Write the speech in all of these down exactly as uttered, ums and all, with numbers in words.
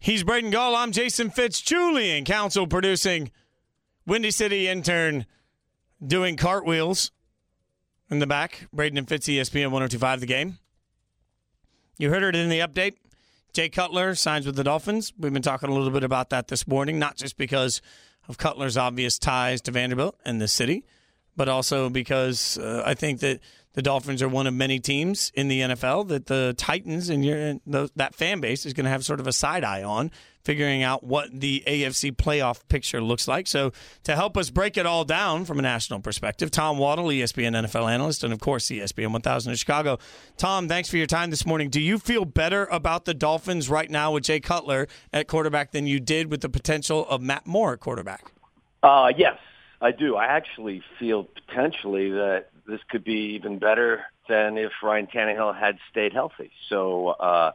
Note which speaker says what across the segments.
Speaker 1: He's Braden Gall. I'm Jason Fitz-Julian, counsel producing, Windy City intern doing cartwheels in the back. Braden and Fitz, E S P N one oh two point five The Game. You heard it in the update. Jay Cutler signs with the Dolphins. We've been talking a little bit about that this morning, not just because of Cutler's obvious ties to Vanderbilt and the city, but also because uh, I think that the Dolphins are one of many teams in the N F L that the Titans and your, the, that fan base is going to have sort of a side eye on, figuring out what the A F C playoff picture looks like. So to help us break it all down from a national perspective, Tom Waddle, E S P N N F L analyst, and of course E S P N one thousand in Chicago. Tom, thanks for your time this morning. Do you feel better about the Dolphins right now with Jay Cutler at quarterback than you did with the potential of Matt Moore at quarterback?
Speaker 2: Uh, yes, I do. I actually feel potentially that this could be even better than if Ryan Tannehill had stayed healthy. So uh,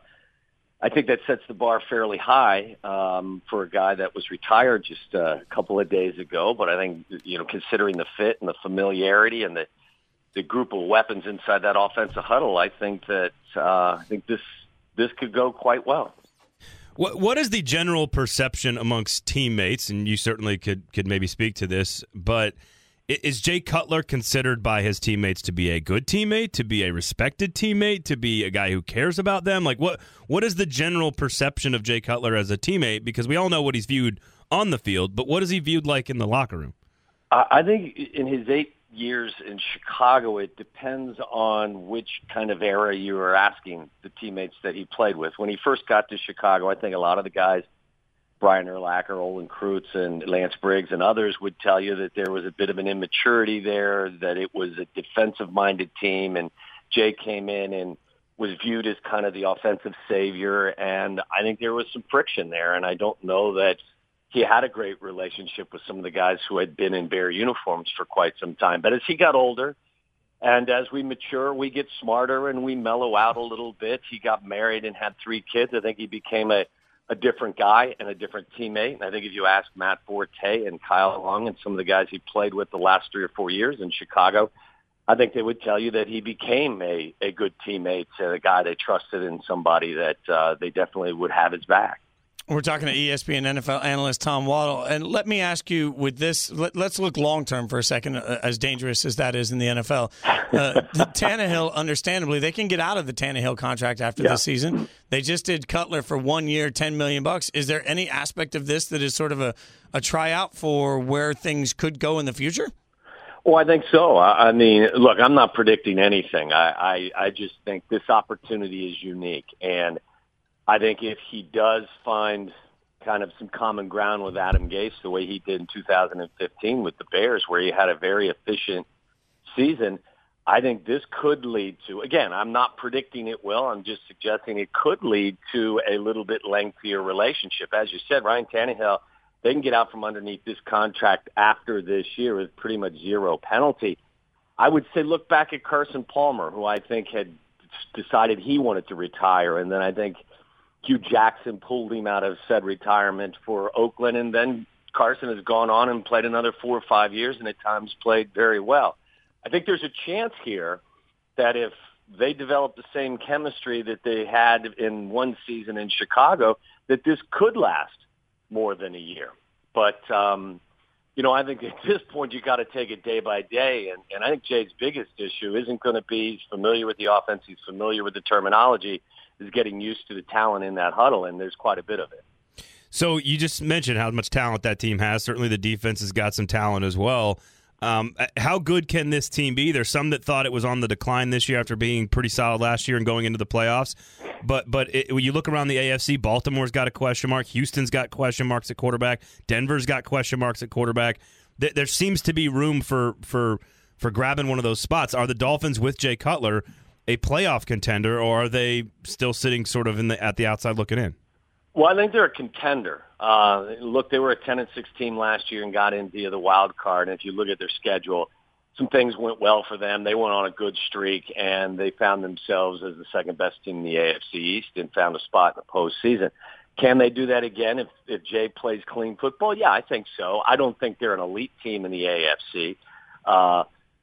Speaker 2: I think that sets the bar fairly high um, for a guy that was retired just a couple of days ago. But I think, you know, considering the fit and the familiarity and the the group of weapons inside that offensive huddle, I think that uh, I think this this could go quite well.
Speaker 3: What what is the general perception amongst teammates? And you certainly could could maybe speak to this, but is Jay Cutler considered by his teammates to be a good teammate, to be a respected teammate, to be a guy who cares about them? Like, what what is the general perception of Jay Cutler as a teammate? Because we all know what he's viewed on the field, but what is he viewed like in the locker room?
Speaker 2: I think in his eight years in Chicago, it depends on which kind of era you are asking the teammates that he played with. When he first got to Chicago, I think a lot of the guys, Brian Urlacher, Olin Kreutz, and Lance Briggs and others would tell you that there was a bit of an immaturity there, that it was a defensive-minded team, and Jay came in and was viewed as kind of the offensive savior, and I think there was some friction there, and I don't know that he had a great relationship with some of the guys who had been in Bear uniforms for quite some time. But as he got older, and as we mature, we get smarter and we mellow out a little bit. He got married and had three kids. I think he became a a different guy and a different teammate. And I think if you ask Matt Forte and Kyle Long and some of the guys he played with the last three or four years in Chicago, I think they would tell you that he became a, a good teammate, a guy they trusted, and somebody that uh, they definitely would have his back.
Speaker 1: We're talking to E S P N N F L analyst Tom Waddle. And let me ask you with this, let, let's look long-term for a second, uh, as dangerous as that is in the N F L. Uh, the Tannehill, understandably, they can get out of the Tannehill contract after
Speaker 2: yeah.
Speaker 1: this season. They just did Cutler for one year, ten million bucks. Is there any aspect of this that is sort of a, a tryout for where things could go in the future?
Speaker 2: Well, I think so. I, I mean, look, I'm not predicting anything. I, I, I just think this opportunity is unique. And I think if he does find kind of some common ground with Adam Gase, the way he did in two thousand fifteen with the Bears, where he had a very efficient season, I think this could lead to, again, I'm not predicting it will, I'm just suggesting it could lead to a little bit lengthier relationship. As you said, Ryan Tannehill, they can get out from underneath this contract after this year with pretty much zero penalty. I would say look back at Carson Palmer, who I think had decided he wanted to retire, and then I think Hugh Jackson pulled him out of said retirement for Oakland, and then Carson has gone on and played another four or five years and at times played very well. I think there's a chance here that if they develop the same chemistry that they had in one season in Chicago, that this could last more than a year. But, um, you know, I think at this point you got to take it day by day, and, and I think Jay's biggest issue isn't going to be he's familiar with the offense, he's familiar with the terminology, is getting used to the talent in that huddle, and there's quite a bit of it.
Speaker 3: So you just mentioned how much talent that team has. Certainly the defense has got some talent as well. Um, how good can this team be? There's some that thought it was on the decline this year after being pretty solid last year and going into the playoffs. But but it, when you look around the A F C, Baltimore's got a question mark. Houston's got question marks at quarterback. Denver's got question marks at quarterback. There, there seems to be room for, for, for grabbing one of those spots. Are the Dolphins with Jay Cutler a playoff contender, or are they still sitting sort of in the at the outside looking in?
Speaker 2: Well, I think they're a contender. Uh, look, they were a ten and six team last year and got into the wild card. And if you look at their schedule, some things went well for them. They went on a good streak, and they found themselves as the second best team in the A F C East and found a spot in the postseason. Can they do that again if, if Jay plays clean football? Yeah, I think so. I don't think they're an elite team in the A F C. Uh,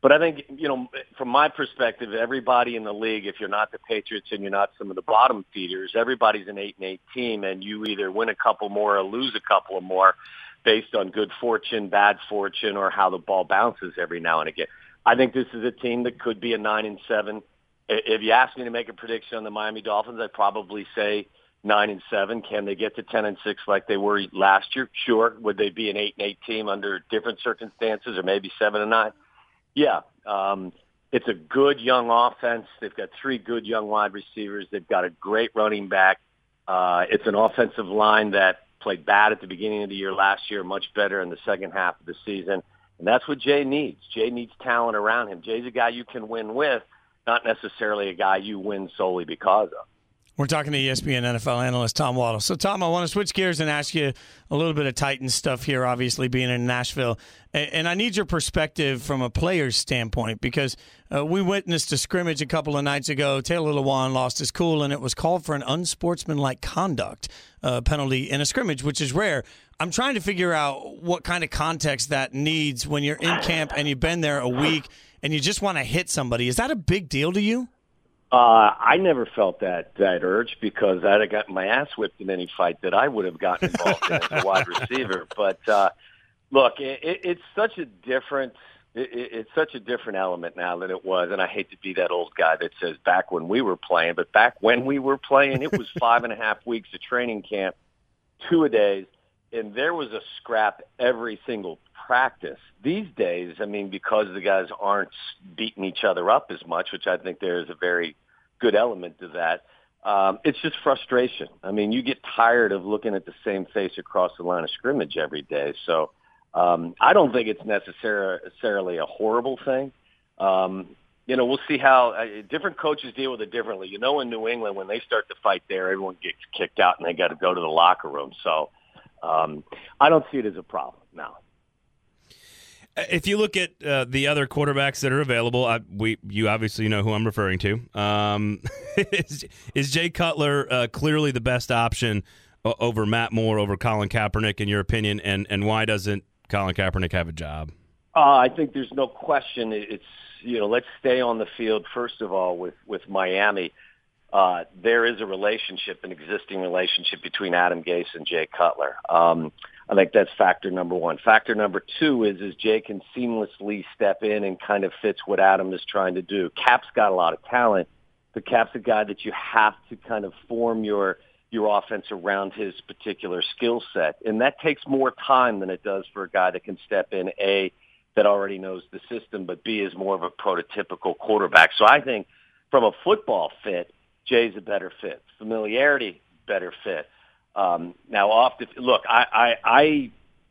Speaker 2: But I think, you know, from my perspective, everybody in the league, if you're not the Patriots and you're not some of the bottom feeders, everybody's an eight and eight team, and you either win a couple more or lose a couple of more based on good fortune, bad fortune, or how the ball bounces every now and again. I think this is a team that could be a nine and seven. If you ask me to make a prediction on the Miami Dolphins, I'd probably say nine and seven. Can they get to ten and six like they were last year? Sure. Would they be an eight and eight team under different circumstances, or maybe seven and nine? Yeah. Um, it's a good young offense. They've got three good young wide receivers. They've got a great running back. Uh, it's an offensive line that played bad at the beginning of the year last year, much better in the second half of the season. And that's what Jay needs. Jay needs talent around him. Jay's a guy you can win with, not necessarily a guy you win solely because of.
Speaker 1: We're talking to E S P N N F L analyst Tom Waddle. So, Tom, I want to switch gears and ask you a little bit of Titans stuff here, obviously being in Nashville. And I need your perspective from a player's standpoint, because uh, we witnessed a scrimmage a couple of nights ago. Taylor Lewan lost his cool, and it was called for an unsportsmanlike conduct uh, penalty in a scrimmage, which is rare. I'm trying to figure out what kind of context that needs when you're in camp and you've been there a week and you just want to hit somebody. Is that a big deal to you?
Speaker 2: Uh, I never felt that that urge, because I'd have gotten my ass whipped in any fight that I would have gotten involved in as a wide receiver. But uh, look, it, it's such a different it, it's such a different element now than it was. And I hate to be that old guy that says back when we were playing, but back when we were playing, it was five and a half weeks of training camp, two a days, and there was a scrap every single practice. These days, I mean, because the guys aren't beating each other up as much, which I think there is a very good element to that, um, it's just frustration. I mean, you get tired of looking at the same face across the line of scrimmage every day. So um, I don't think it's necessarily a horrible thing. Um, you know, we'll see how uh, different coaches deal with it differently. You know, in New England, when they start to fight there, everyone gets kicked out and they got to go to the locker room. So um, I don't see it as a problem now.
Speaker 3: If you look at uh, the other quarterbacks that are available, I, we you obviously know who I'm referring to. Um, is, is Jay Cutler uh, clearly the best option over Matt Moore, over Colin Kaepernick, in your opinion? And, and why doesn't Colin Kaepernick have a job?
Speaker 2: Uh, I think there's no question. It's, you know, let's stay on the field, first of all, with, with Miami. Uh, there is a relationship, an existing relationship between Adam Gase and Jay Cutler. Um I think that's factor number one. Factor number two is, is Jay can seamlessly step in and kind of fits what Adam is trying to do. Cap's got a lot of talent, but Cap's a guy that you have to kind of form your your offense around his particular skill set. And that takes more time than it does for a guy that can step in, A, that already knows the system, but B, is more of a prototypical quarterback. So I think from a football fit, Jay's a better fit. Familiarity, better fit. Um, now, off the look, I, I I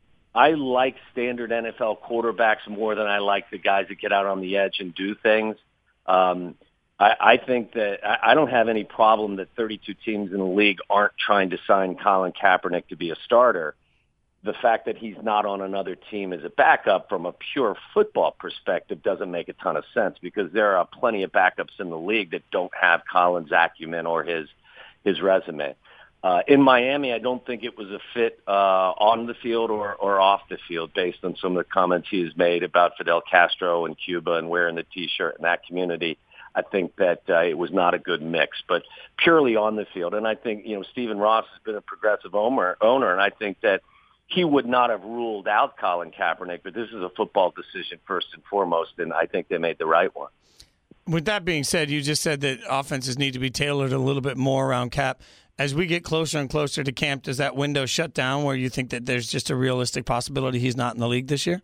Speaker 2: I like standard N F L quarterbacks more than I like the guys that get out on the edge and do things. Um, I, I think that I, I don't have any problem that thirty-two teams in the league aren't trying to sign Colin Kaepernick to be a starter. The fact that he's not on another team as a backup from a pure football perspective doesn't make a ton of sense, because there are plenty of backups in the league that don't have Colin's acumen or his his resume. Uh, in Miami, I don't think it was a fit uh, on the field or, or off the field, based on some of the comments he has made about Fidel Castro and Cuba and wearing the T-shirt in that community. I think that uh, it was not a good mix, but purely on the field. And I think, you know, Stephen Ross has been a progressive owner, owner, and I think that he would not have ruled out Colin Kaepernick, but this is a football decision first and foremost, and I think they made the right one.
Speaker 1: With that being said, you just said that offenses need to be tailored a little bit more around Cap. As we get closer and closer to camp, does that window shut down where you think that there's just a realistic possibility he's not in the league this year?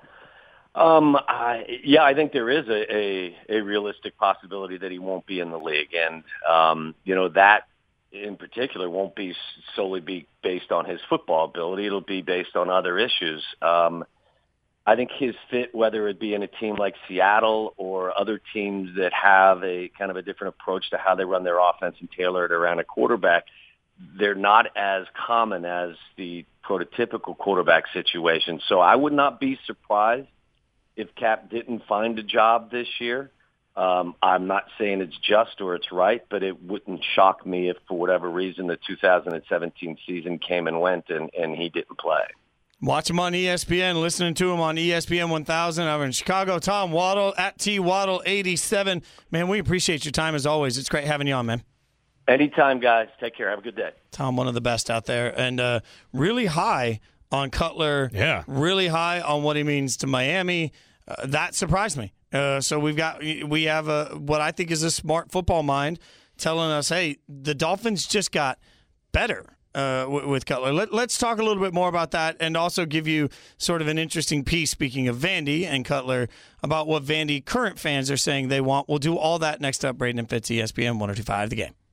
Speaker 2: Um, I, yeah, I think there is a, a, a realistic possibility that he won't be in the league. And, um, you know, that in particular won't be solely be based on his football ability. It'll be based on other issues. Um, I think his fit, whether it be in a team like Seattle or other teams that have a kind of a different approach to how they run their offense and tailor it around a quarterback, they're not as common as the prototypical quarterback situation. So I would not be surprised if Cap didn't find a job this year. Um, I'm not saying it's just or it's right, but it wouldn't shock me if, for whatever reason, the two thousand seventeen season came and went and, and he didn't play.
Speaker 1: Watch him on E S P N, listening to him on E S P N one thousand over in Chicago. Tom Waddle at T Waddle eighty-seven. Man, we appreciate your time as always. It's great having you on, man.
Speaker 2: Anytime, guys. Take care. Have a good day.
Speaker 1: Tom, one of the best out there, and uh, really high on Cutler.
Speaker 3: Yeah.
Speaker 1: Really high on what he means to Miami. Uh, that surprised me. Uh, so we've got we have a what I think is a smart football mind telling us, hey, the Dolphins just got better. Uh, with Cutler. Let, let's talk a little bit more about that and also give you sort of an interesting piece, speaking of Vandy and Cutler, about what Vandy current fans are saying they want. We'll do all that next up. Braden and Fitz, E S P N one oh two point five The Game.